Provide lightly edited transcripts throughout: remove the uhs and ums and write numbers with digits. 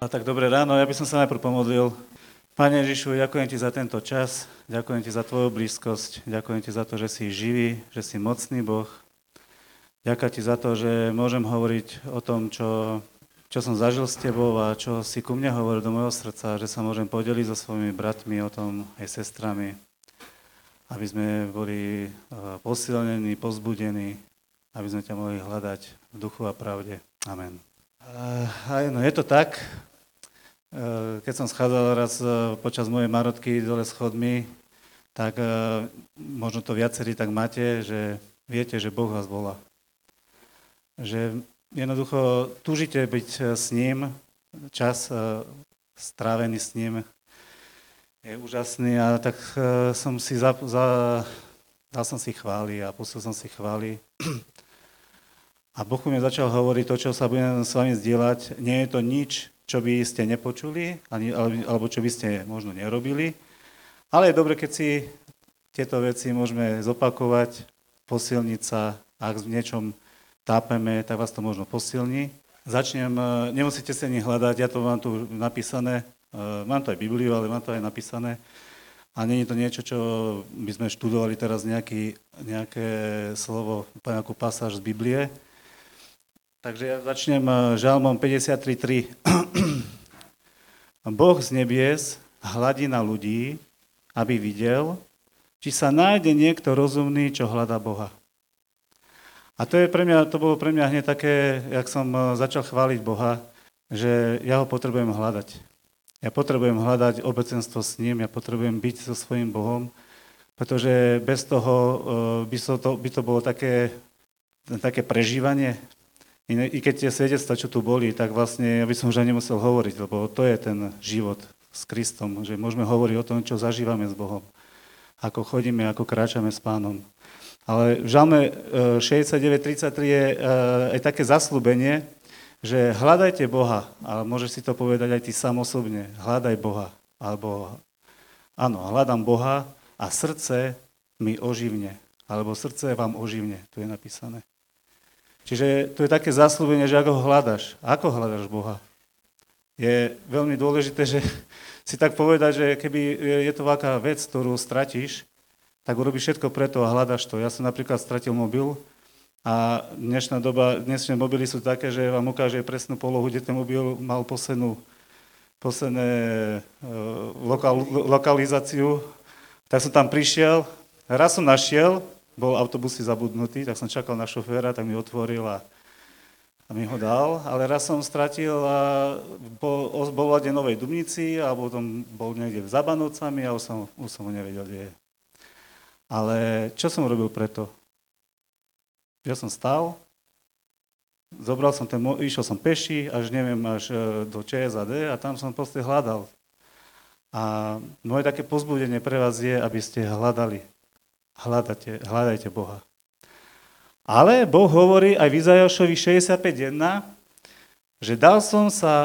A tak dobré ráno, ja by som sa najprv pomodlil. Pane Ježišu, ďakujem Ti za tento čas, ďakujem Ti za Tvoju blízkosť, ďakujem Ti za to, že si živý, že si mocný Boh. Ďakujem Ti za to, že môžem hovoriť o tom, čo som zažil s Tebou a čo si ku mne hovoril do môjho srdca, že sa môžem podeliť so svojimi bratmi o tom aj sestrami, aby sme boli posilnení, pozbudení, aby sme ťa mohli hľadať v duchu a pravde. Amen. No, je to tak. Keď som schádzal raz počas mojej marotky dole schodmi, tak možno to viacerí tak máte, že viete, že Boh vás volá. Že jednoducho túžite byť s ním, čas strávený s ním je úžasný a tak som si dal som si chvály a pustil som si chvály. A Boh mi začal hovoriť to, čo sa budem s vami zdieľať. Nie je to nič, čo by ste nepočuli, alebo čo by ste možno nerobili. Ale je dobre, keď si tieto veci môžeme zopakovať, posilniť sa. Ak v niečom tápeme, tak vás to možno posilní. Začnem, nemusíte sa ani hľadať, ja to mám tu napísané. Mám to aj Bibliu, ale mám to aj napísané. A nie je to niečo, čo by sme študovali teraz nejaké slovo, nejakú pasáž z Biblie. Takže ja začnem Žalmom 53.3. Boh z nebies hladí na ľudí, aby videl, či sa nájde niekto rozumný, čo hľadá Boha. A to bolo pre mňa hneď také, jak som začal chváliť Boha, že ja ho potrebujem hľadať. Ja potrebujem hľadať obecenstvo s ním, ja potrebujem byť so svojím Bohom, pretože bez toho by to bolo také prežívanie. I keď tie svedectvá, čo tu boli, tak vlastne ja by som už ani nemusel hovoriť, lebo to je ten život s Kristom, že môžeme hovoriť o tom, čo zažívame s Bohom, ako chodíme, ako kráčame s Pánom. Ale v Žalme 69.33 je aj také zasľúbenie, že hľadajte Boha, ale môžeš si to povedať aj ty sám osobne, hľadaj Boha, alebo áno, hľadám Boha a srdce mi oživne, alebo srdce vám oživne, tu je napísané. Čiže to je také zasľúbenie, že ako ho hľadaš. Ako hľadaš Boha? Je veľmi dôležité, že si tak povedať, že keby je to veľká vec, ktorú stratíš, tak urobíš všetko preto a hľadaš to. Ja som napríklad stratil mobil a dnešné mobily sú také, že vám ukáže presnú polohu, kde ten mobil mal posledné lokalizáciu. Tak som tam prišiel, raz som našiel, bol autobusy zabudnutý, tak som čakal na šoféra, tak mi otvoril a mi ho dal. Ale raz som stratil a bol v Novej Dubnici a potom bol niekde v Zabanovcami a už som ho nevedel, kde je. Ale čo som robil preto? Ja som stál, išiel som peši, až do ČSAD a tam som proste hľadal. A moje také povzbudenie pre vás je, aby ste hľadali. Hľadajte Boha. Ale Boh hovorí aj v Izaiášovi 65.1, že dal som sa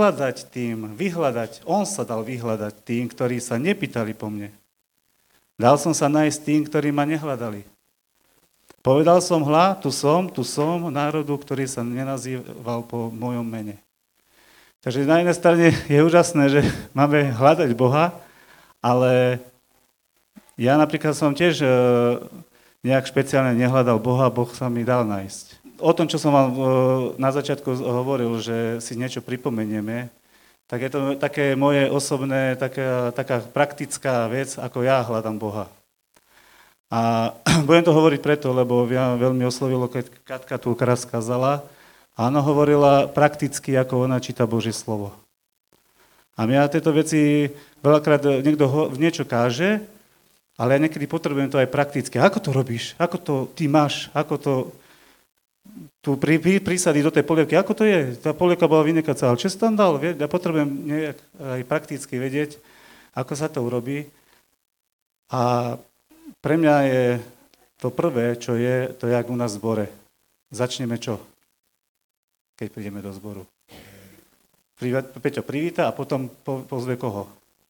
on sa dal vyhľadať tým, ktorí sa nepýtali po mne. Dal som sa nájsť tým, ktorí ma nehľadali. Povedal som tu som národu, ktorý sa nenazýval po mojom mene. Takže na jednej strane je úžasné, že máme hľadať Boha, ale ja napríklad som tiež nejak špeciálne nehľadal Boha, Boh sa mi dal nájsť. O tom, čo som vám na začiatku hovoril, že si niečo pripomenieme, tak je to také moje osobné, taká praktická vec, ako ja hľadám Boha. A budem to hovoriť preto, lebo mňa veľmi oslovilo, keď Katka tu raz kazala, a ona hovorila prakticky, ako ona číta Božie slovo. A mňa tieto veci veľakrát niekto niečo káže, ale ja niekedy potrebujem to aj prakticky. Ako to robíš? Ako to ty máš? Ako to tu prísady do tej polievky? Ako to je? Tá polievka bola vynekacá, ale čo si tam dal? Ja potrebujem nejak aj prakticky vedieť, ako sa to urobí. A pre mňa je to prvé, čo je, to je jak u nás v zbore. Začneme čo? Keď prídeme do zboru. Peťo privíta a potom pozve koho?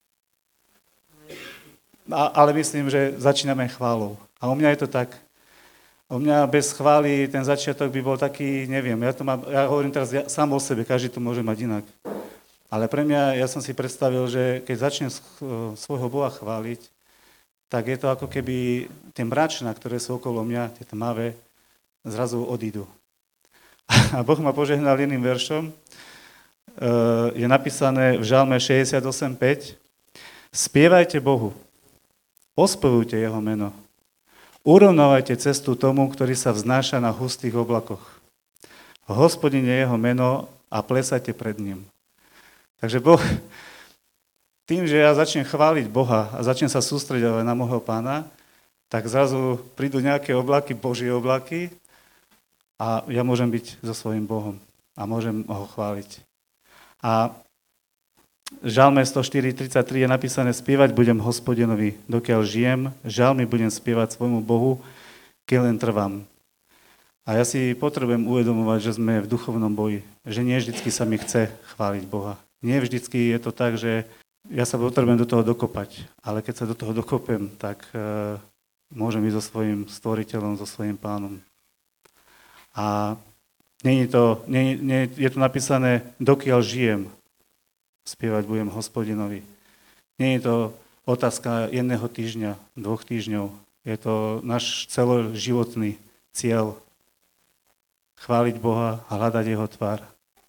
Ale myslím, že začíname chválou. A u mňa je to tak. U mňa bez chvály ten začiatok by bol taký, neviem, ja hovorím teraz sám o sebe, každý to môže mať inak. Ale pre mňa, ja som si predstavil, že keď začnem svojho Boha chváliť, tak je to ako keby tie mračná, ktoré sú okolo mňa, tie tmavé, zrazu odídu. A Boh ma požehnal iným veršom. Je napísané v Žalme 68:5. Spievajte Bohu, ospevujte jeho meno. Urovnávajte cestu tomu, ktorý sa vznáša na hustých oblakoch. Hospodin je jeho meno a plesajte pred ním. Takže Boh, tým, že ja začnem chváliť Boha a začnem sa sústreďovať na môjho Pána, tak zrazu prídu nejaké oblaky, Božie oblaky a ja môžem byť so svojím Bohom a môžem ho chváliť. A v Žalme 104:33 je napísané: spievať budem Hospodinovi, dokiaľ žijem, žalmy budem spievať svojmu Bohu, keď len trvám. A ja si potrebujem uvedomovať, že sme v duchovnom boji, že nie vždycky sa mi chce chváliť Boha. Nie vždycky je to tak, že ja sa potrebujem do toho dokopať, ale keď sa do toho dokopem, tak môžem ísť so svojím stvoriteľom, so svojím Pánom. A nie je to napísané, dokiaľ žijem, spievať budem Hospodinovi. Nie je to otázka jedného týždňa, 2 týždňov. Je to náš celoživotný cieľ. Chváliť Boha a hľadať jeho tvár.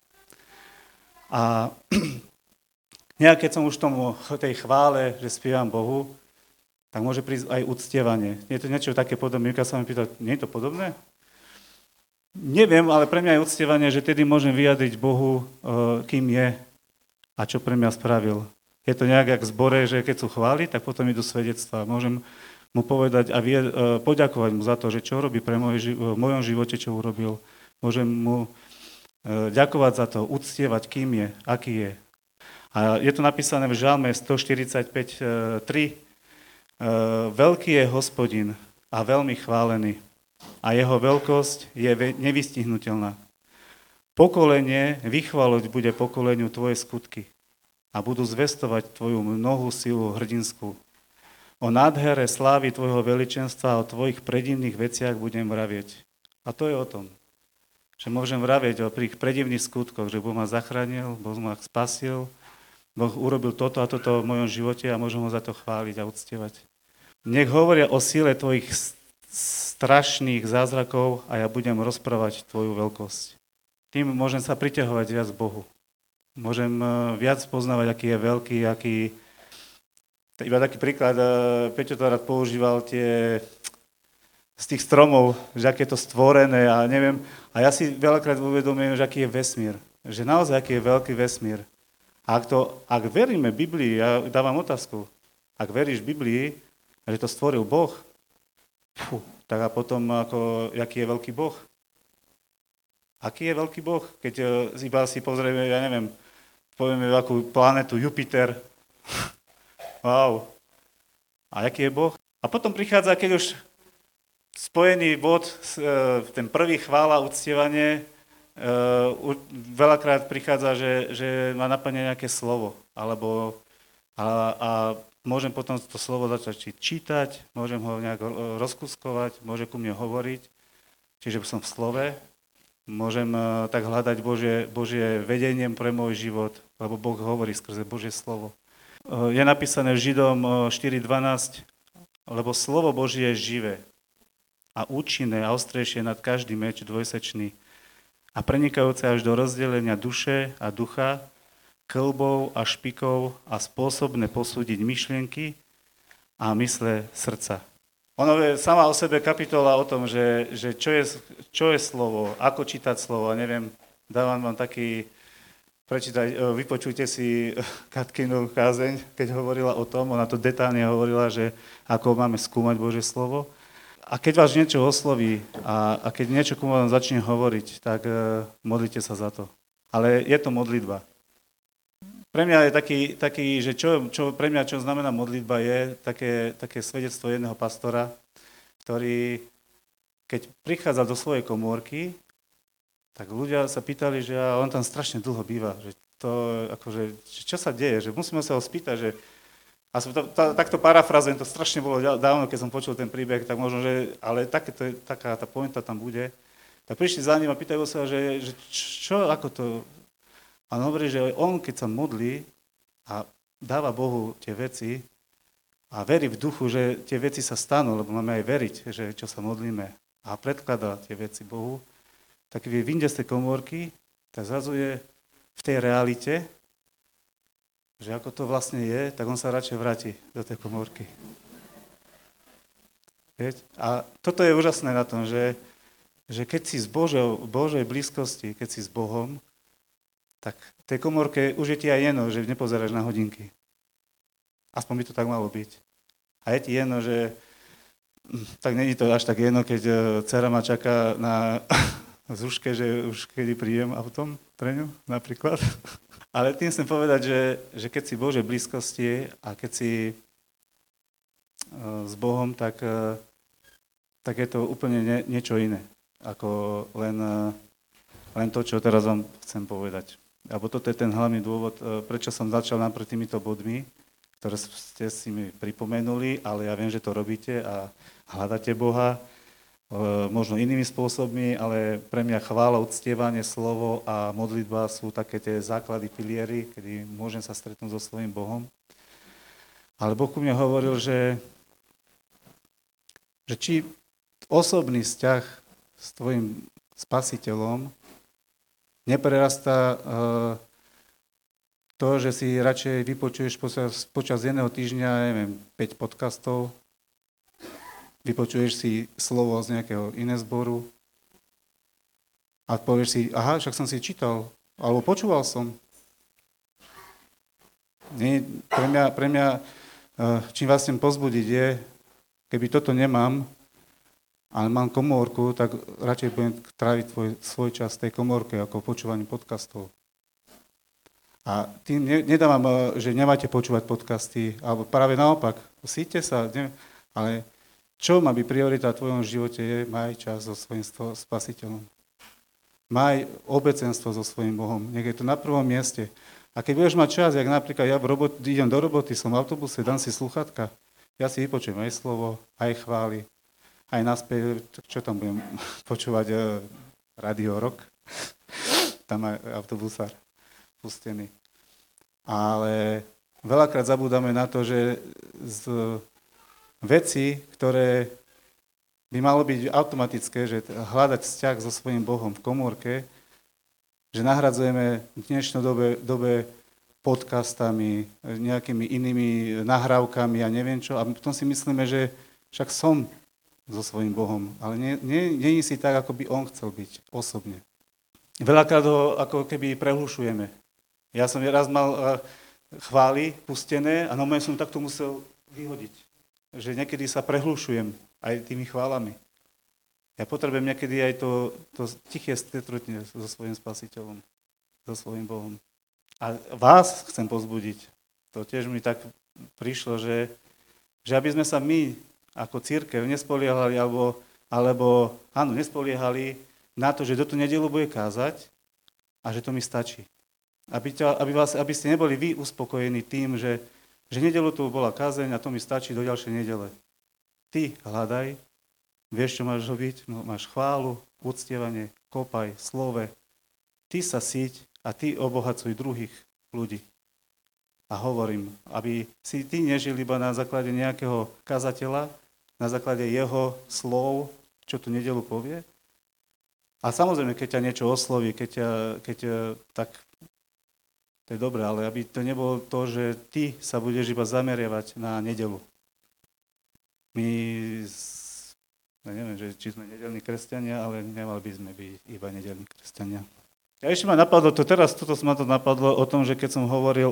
A keď som už tej chvále, že spievam Bohu, tak môže prísť aj uctievanie. Je to niečo také podobné. Mika sa mi pýta, nie je to podobné? Neviem, ale pre mňa je uctievanie, že tedy môžem vyjadriť Bohu, kým je a čo pre mňa spravil. Je to nejak jak v zbore, že keď sú chváli, tak potom idú svedectvá. Môžem mu povedať a poďakovať mu za to, že čo robí v mojom živote, čo urobil. Môžem mu ďakovať za to, uctievať, kým je, aký je. A je to napísané v Žalme 145:3. Veľký je Hospodin a veľmi chválený a jeho veľkosť je nevystihnutelná. Pokolenie vychváľať bude pokoleniu tvoje skutky a budú zvestovať tvoju mnohú silu hrdinskú. O nádhere slávy tvojho veličenstva a o tvojich predivných veciach budem vravieť. A to je o tom, že môžem vravieť o predivných skutkoch, že Boh ma zachránil, Boh ma spasil, Boh urobil toto a toto v mojom živote a môžem ho za to chváliť a uctievať. Nech hovoria o sile tvojich strašných zázrakov a ja budem rozprávať tvoju veľkosť. Tým môžem sa priťahovať viac k Bohu. Môžem viac poznávať, aký je veľký, iba taký príklad, Peťo to rád používal z tých stromov, že aké je to stvorené a neviem. A ja si veľakrát uvedomujem, že aký je vesmír. Že naozaj aký je veľký vesmír. A ak veríme Biblii, ja dávam otázku, ak veríš Biblii, že to stvoril Boh, tak a potom aký je veľký Boh? Aký je veľký Boh? Keď iba si pozrieme, ja neviem, povieme akú planetu Jupiter. Wow. A aký je Boh? A potom prichádza, keď už spojený bod, ten prvý chvála, uctievanie, veľakrát prichádza, že ma napadne nejaké slovo, a môžem potom to slovo začať čítať, môžem ho nejak rozkuskovať, môže ku mne hovoriť, čiže som v slove, môžem tak hľadať Božie vedenie pre môj život, lebo Boh hovorí skrze Božie slovo. Je napísané v Židom 4:12, lebo slovo Božie je živé a účinné a ostrejšie nad každý meč dvojsečný a prenikajúce až do rozdelenia duše a ducha, kĺbov a špikov a spôsobné posúdiť myšlienky a mysle srdca. Ono je sama o sebe kapitola o tom, že čo je slovo, ako čítať slovo, neviem, dávam vám taký, vypočujte si Katkinu kázeň, keď hovorila o tom, ona to detálne hovorila, že ako máme skúmať Božie slovo. A keď vás niečo osloví a keď niečo ku vám začne hovoriť, tak modlite sa za to. Ale je to modlitba. Pre mňa je taký že pre mňa čo znamená modlitba je také svedectvo jedného pastora, ktorý, keď prichádzal do svojej komórky, tak ľudia sa pýtali, že on tam strašne dlho býva, že to akože, čo sa deje, že musíme sa ho spýtať, že a takto parafrazujem, to strašne bolo dávno, keď som počul ten príbeh, tak možno, že, ale taká tá pointa tam bude. Tak prišli za ním a pýtajú sa, že čo, ako to. A on hovorí, že on, keď sa modlí a dáva Bohu tie veci a verí v duchu, že tie veci sa stanú, lebo máme aj veriť, že čo sa modlíme a predkladá tie veci Bohu, tak vyjde z tej komórky, tak zrazuje v tej realite, že ako to vlastne je, tak on sa radšej vráti do tej komórky. A toto je úžasné na tom, že keď si z Božej blízkosti, keď si s Bohom, tak v tej komórke už je ti aj jedno, že nepozeráš na hodinky. Aspoň by to tak malo byť. A je ti jedno, že tak není to až tak jedno, keď dcera ma čaká na zúške, že už kedy prídem autom pre ňu napríklad. Ale tým chcem povedať, že keď si v Božej blízkosti a keď si s Bohom, tak je to úplne niečo iné, ako len to, čo teraz vám chcem povedať. Alebo toto je ten hlavný dôvod, prečo som začal najprv týmito bodmi, ktoré ste si mi pripomenuli, ale ja viem, že to robíte a hľadáte Boha, možno inými spôsobmi, ale pre mňa chvála, uctievanie, slovo a modlitba sú také tie základy, piliery, kedy môžem sa stretnúť so svojím Bohom. Ale Boh ku mne hovoril, že či osobný vzťah s tvojim spasiteľom neprerastá to, že si radšej vypočuješ počas jedného týždňa, neviem, 5 podcastov, vypočuješ si slovo z nejakého iného zboru a povieš si, aha, však som si čítal, alebo počúval som. Nie, pre mňa čím vás chcem pozbudiť je, keby toto nemám, ale mám komórku, tak radšej budem tráviť svoj čas v tej komórke ako počúvaním podcastov. A tým nedávam, že nemáte počúvať podcasty, alebo práve naopak, síte sa, ale čo má byť priorita v tvojom živote je, maj čas so svojím spasiteľom. Maj obecenstvo so svojím Bohom, nech je to na prvom mieste. A keď budeš mať čas, jak napríklad ja idem do roboty, som v autobuse, dám si slúchatka, ja si vypočujem aj slovo, aj chvály, aj naspäť, čo tam budem počúvať, Radio Rock, tam aj autobusár pustený. Ale veľakrát zabúdame na to, že z veci, ktoré by malo byť automatické, že hľadať vzťah so svojím Bohom v komórke, že nahradzujeme v dnešnej dobe podcastami, nejakými inými nahrávkami a neviem čo. A potom si myslíme, že však som so svojím Bohom, ale nie si tak, ako by on chcel byť osobne. Veľakrát ho ako keby prehlušujeme. Ja som raz mal chvály pustené a na moment som takto musel vyhodiť. Že niekedy sa prehlušujem aj tými chválami. Ja potrebujem niekedy aj to tiché stretnutie so svojím spasiteľom, so svojím Bohom. A vás chcem pozbudiť. To tiež mi tak prišlo, že aby sme sa my ako cirkev nespoliehali, alebo nespoliehali na to, že do tú nedeľu bude kázať a že to mi stačí. Aby ste neboli vy uspokojení tým, že nedeľu tu bola kázeň a to mi stačí do ďalšej nedele. Ty hľadaj, vieš, čo máš robiť, máš chválu, uctievanie, kopaj, slove. Ty sa síť a ty obohacuj druhých ľudí. A hovorím, aby si ty nežil iba na základe nejakého kazateľa, na základe jeho slov, čo tu nedeľu povie. A samozrejme, keď ťa niečo osloví, tak to je dobré, ale aby to nebolo to, že ty sa budeš iba zameriavať na nedeľu. My, neviem, či sme nedeľní kresťania, ale nemali by sme byť iba nedeľní kresťania. Ja ešte ma napadlo, toto ma to napadlo o tom, že keď som hovoril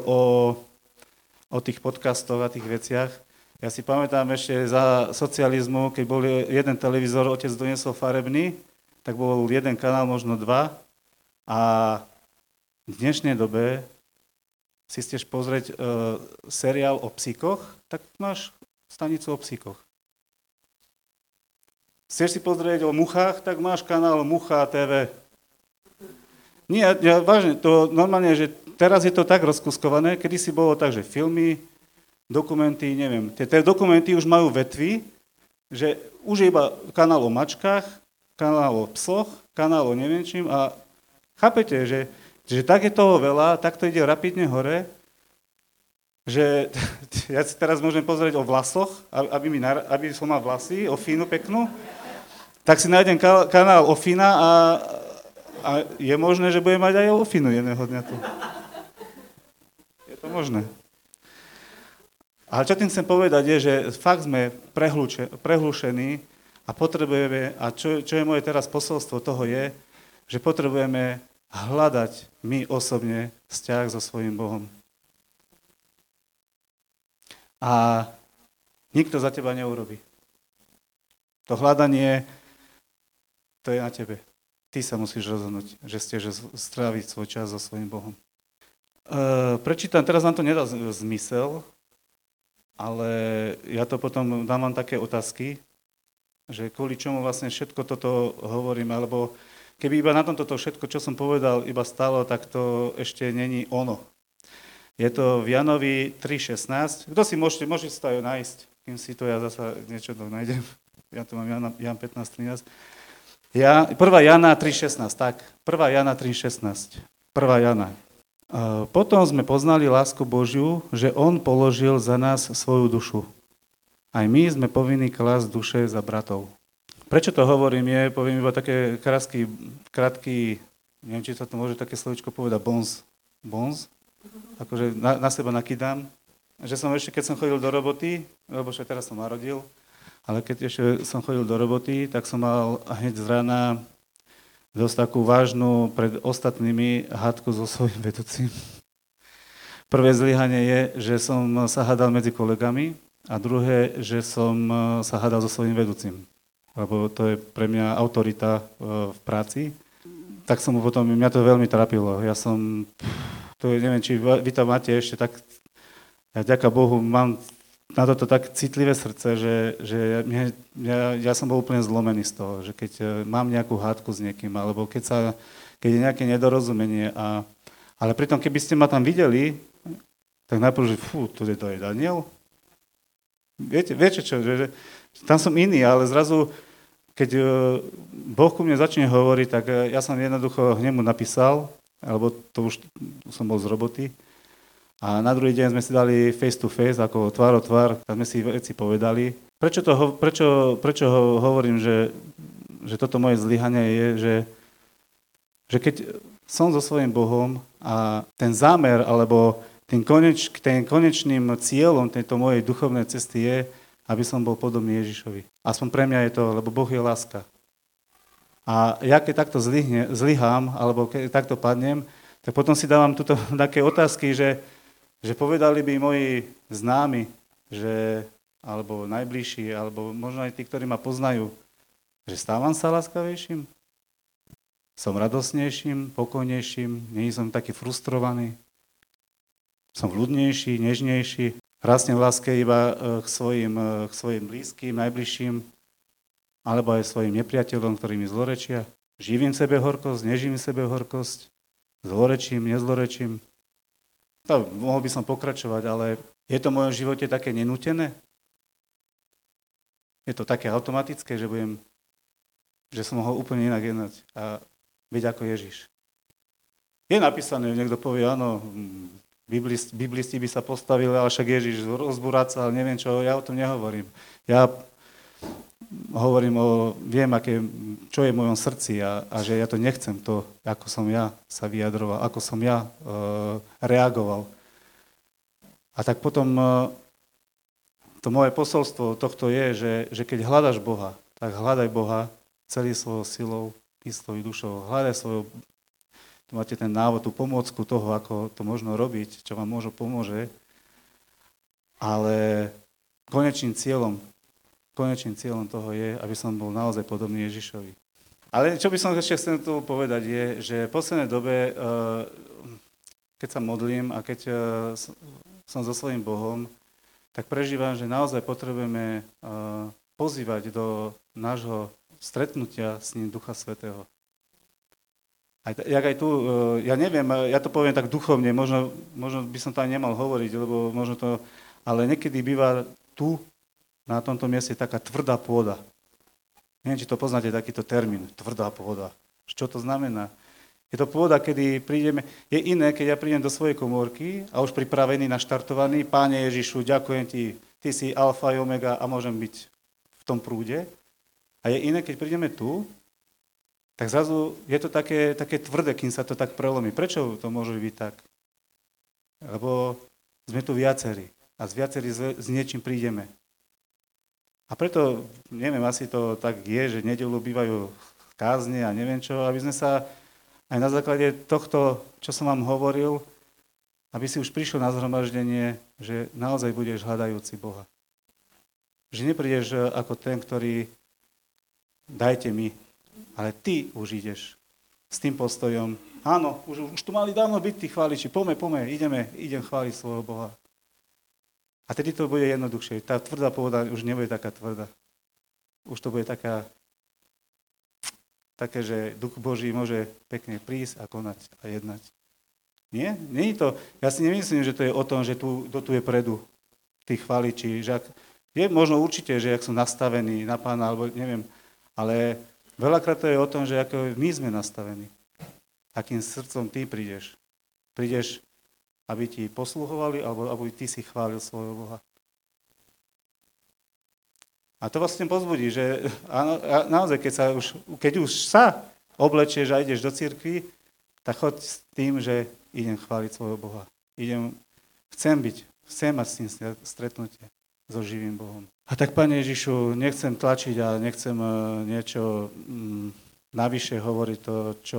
o tých podcastoch a tých veciach, ja si pamätám ešte za socializmu, keď bol jeden televízor, otec doniesol farebný, tak bol jeden kanál, možno dva. A v dnešnej dobe si chceš pozrieť seriál o psíkoch, tak máš stanicu o psíkoch. Chceš si pozrieť o muchách, tak máš kanál Mucha TV. Nie, vážne, to normálne, že teraz je to tak rozkuskované, kedysi bolo tak, že filmy, dokumenty, neviem. Tie dokumenty už majú vetvy, že už je iba kanál o mačkách, kanál o psoch, kanál o neviem čím a chápete, že Čiže tak je toho veľa, tak to ide rapidne hore, že ja si teraz môžem pozrieť o vlasoch, aby som mal vlasy, o fínu peknú, tak si nájdem kanál o fína a je možné, že budem mať aj o fínu jedného dňa tu. Je to možné. Ale čo tým chcem povedať je, že fakt sme prehlušení a potrebujeme, a čo je moje teraz posolstvo toho je, že potrebujeme hľadať my osobne vzťah so svojím Bohom. A nikto za teba neurobí. To hľadanie, to je na tebe. Ty sa musíš rozhodnúť, že stráviť svoj čas so svojím Bohom. Prečítam, teraz vám to nedá zmysel, ale ja to potom dám vám také otázky, že kvôli čomu vlastne všetko toto hovorím, alebo keby iba na tomto všetko, čo som povedal, iba stalo, tak to ešte není ono. Je to v Janovi 3.16. Kto si môžete si to aj nájsť, kým si to ja zasa niečo nájdem. Ja tu mám Jan 15.13. 1. Jana 3.16, tak. 1. Jana 3.16. 1. Jana. Potom sme poznali lásku Božiu, že On položil za nás svoju dušu. Aj my sme povinní klásť duše za bratov. Prečo to hovorím je, poviem iba také krátky, neviem, či sa to môže také slovičko povedať, bonz, akože na seba nakydám, že som ešte, keď som chodil do roboty, lebo však teraz som narodil, ale keď ešte som chodil do roboty, tak som mal hneď z rána dosť takú vážnu pred ostatnými hádku so svojím vedúcim. Prvé zlyhanie je, že som sa hádal medzi kolegami a druhé, že som sa hádal so svojím vedúcim. Lebo to je pre mňa autorita v práci. Tak som potom, mňa to veľmi trápilo. Ja som, neviem, či vy tam máte ešte tak, ja ďaká Bohu, mám na toto tak citlivé srdce, že ja som bol úplne zlomený z toho, že keď mám nejakú hádku s niekým, alebo keď je nejaké nedorozumenie. Ale pritom, keby ste ma tam videli, tak najprv, že to je Daniel. Viete čo, že tam som iný, ale zrazu, keď Boh ku mne začne hovoriť, tak ja som jednoducho hneď mu napísal, alebo to už som bol z roboty, a na druhý deň sme si dali face to face, ako tvár o tvár, tak sme si veci povedali. Prečo hovorím, že toto moje zlyhanie je, že keď som so svojím Bohom a ten zámer, alebo ten konečným cieľom tejto mojej duchovnej cesty je, aby som bol podobný Ježišovi. Aspoň pre mňa je to, lebo Boh je láska. A ja keď takto zlyhám, alebo keď takto padnem, tak potom si dávam tuto také otázky, že povedali by moji známi, alebo najbližší, alebo možno aj tí, ktorí ma poznajú, že stávam sa láskavejším, som radosnejším, pokojnejším, nie som taký frustrovaný, som ľudnejší, nežnejší, rastnem v láske iba k svojim blízkym, najbližším, alebo aj svojim nepriateľom, ktorí mi zlorečia. Živím sebe horkosť, neživím sebe horkosť, zlorečím, nezlorečím. To mohol by som pokračovať, ale je to v mojom živote také nenútené? Je to také automatické, že som mohol úplne inak jednať a byť ako Ježiš. Je napísané, niekto povie, áno, biblisti by sa postavili, ale však Ježiš rozbúraca, ale neviem čo, ja o tom nehovorím. Ja hovorím viem, čo je v mojom srdci a že ja to nechcem, to, ako som ja sa vyjadroval, ako som ja reagoval. A tak potom to moje posolstvo tohto je, že keď hľadaš Boha, tak hľadaj Boha celý svojou silou, mysľou i dušou. Hľadaj svojou, tu máte ten návod, tú pomôcku toho, ako to možno robiť, čo vám možno pomôže, ale konečným cieľom toho je, aby som bol naozaj podobný Ježišovi. Ale čo by som ešte chcel tu povedať je, že v poslednej dobe, keď sa modlím a keď som so svojím Bohom, tak prežívam, že naozaj potrebujeme pozývať do nášho stretnutia s ním Ducha Svätého. Jak aj tu, ja neviem, ja to poviem tak duchovne, možno by som to aj nemal hovoriť, lebo možno to, ale niekedy býva tu, na tomto mieste taká tvrdá pôda. Neviem, či to poznáte, takýto termín, tvrdá pôda. Čo to znamená? Je to pôda, kedy prídeme, je iné, keď ja prídem do svojej komórky a už pripravený, naštartovaný, Páne Ježišu, ďakujem ti, ty si alfa a omega a môžem byť v tom prúde. A je iné, keď prídeme tu, tak zrazu je to také tvrdé, kým sa to tak prelomí. Prečo to môže byť tak? Lebo sme tu viacerí a s niečím prídeme. A preto, neviem, asi to tak je, že nedeľu bývajú kázne a neviem čo, aby sme sa aj na základe tohto, čo som vám hovoril, aby si už prišiel na zhromaždenie, že naozaj budeš hľadajúci Boha. Že neprídeš ako ten, ktorý dajte mi, ale ty už ideš s tým postojom. Áno, už tu mali dávno byť tí chváliči, poďme, idem chváliť svojho Boha. A tedy to bude jednoduchšie. Tá tvrdá pôda už nebude taká tvrdá. Už to bude také, že Duch Boží môže pekne prísť a konať a jednať. Nie? Nie je to. Ja si nemyslím, že to je o tom, že kto tu je predu, tí chváliči. Je možno určite, že ak sú nastavení na Pána, alebo neviem, ale veľakrát to je o tom, že ako my sme nastavení. Akým srdcom ty prídeš. Prídeš, aby ti posluhovali, alebo aby ty si chválil svojho Boha. A to vás chcem pozbudí, že naozaj, keď už sa oblečieš a ideš do cirkvi, tak choď s tým, že idem chváliť svojho Boha. Chcem mať s tým stretnutie so živým Bohom. A tak, Pane Ježišu, nechcem tlačiť a nechcem niečo navyše hovoriť to,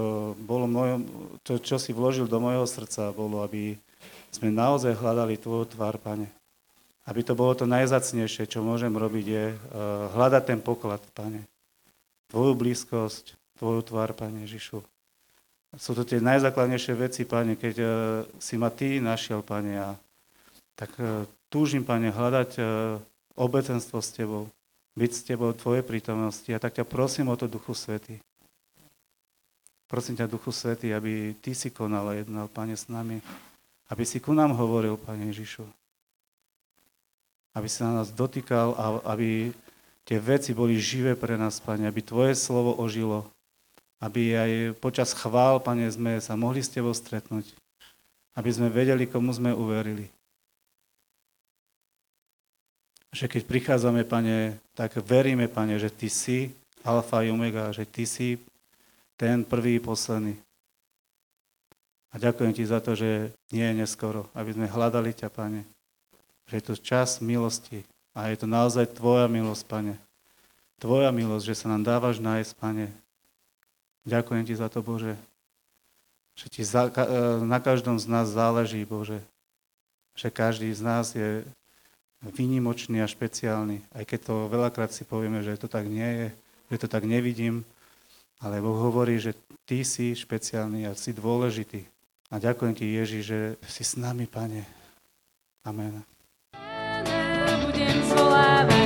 čo si vložil do mojho srdca, bolo, aby sme naozaj hľadali Tvoju tvár, Pane. Aby to bolo to najzacnejšie, čo môžem robiť, je hľadať ten poklad, Pane. Tvoju blízkosť, Tvoju tvár, Pane Ježišu. Sú to tie najzákladnejšie veci, Pane, keď si ma Ty našiel, Pane. Tak túžim, Pane, hľadať obecenstvo s Tebou, byť s Tebou v Tvojej prítomnosti. A tak ťa prosím o to, Duchu Svätý. Prosím ťa, Duchu Svätý, aby Ty si konal a jednal, Pane, s nami. Aby si ku nám hovoril, Pane Ježišu. Aby sa na nás dotýkal a aby tie veci boli živé pre nás, Pane. Aby Tvoje slovo ožilo. Aby aj počas chvál, Pane, sme sa mohli s Tebou stretnúť. Aby sme vedeli, komu sme uverili. Že keď prichádzame, Pane, tak veríme, Pane, že Ty si alfa a omega, že Ty si ten prvý, posledný. A ďakujem Ti za to, že nie je neskoro, aby sme hľadali ťa, Pane. Že je to čas milosti a je to naozaj Tvoja milosť, Pane. Tvoja milosť, že sa nám dávaš nájsť, Pane. Ďakujem Ti za to, Bože. Že Ti na každom z nás záleží, Bože. Že každý z nás je výnimočný a špeciálny. Aj keď to veľakrát si povieme, že to tak nie je, že to tak nevidím, ale Boh hovorí, že Ty si špeciálny a si dôležitý. A ďakujem Ti, Ježiš, že si s nami, Pane. Amen. Budem zvolávať.